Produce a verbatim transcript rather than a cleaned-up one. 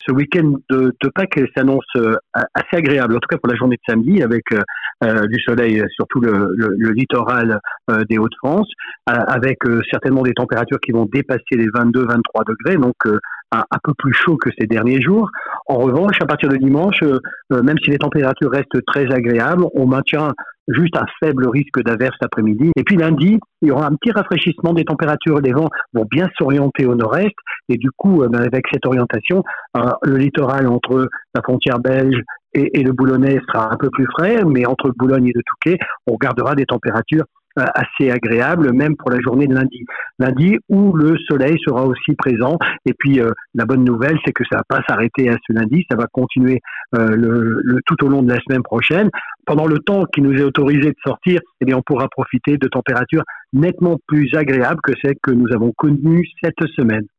ce week-end de, de Pâques s'annonce euh, assez agréable, en tout cas pour la journée de samedi, avec euh, du soleil sur tout le, le, le littoral euh, des Hauts-de-France, euh, avec euh, certainement des températures qui vont dépasser les vingt-deux à vingt-trois degrés, donc euh, un, un peu plus chaud que ces derniers jours. En revanche, à partir de dimanche, euh, euh, même si les températures restent très agréables, on maintient juste un faible risque d'averse après-midi. Et puis lundi, il y aura un petit rafraîchissement des températures. Les vents vont bien s'orienter au nord-est. Et du coup, euh, avec cette orientation, euh, le littoral entre la frontière belge et, et le Boulonnais sera un peu plus frais. Mais entre Boulogne et le Touquet, on gardera des températures euh, assez agréables, même pour la journée de lundi. Lundi où le soleil sera aussi présent. Et puis, euh, la bonne nouvelle, c'est que ça ne va pas s'arrêter à ce lundi. Ça va continuer euh, le, le, tout au long de la semaine prochaine. Pendant le temps qui nous est autorisé de sortir, eh bien, on pourra profiter de températures nettement plus agréables que celles que nous avons connues cette semaine.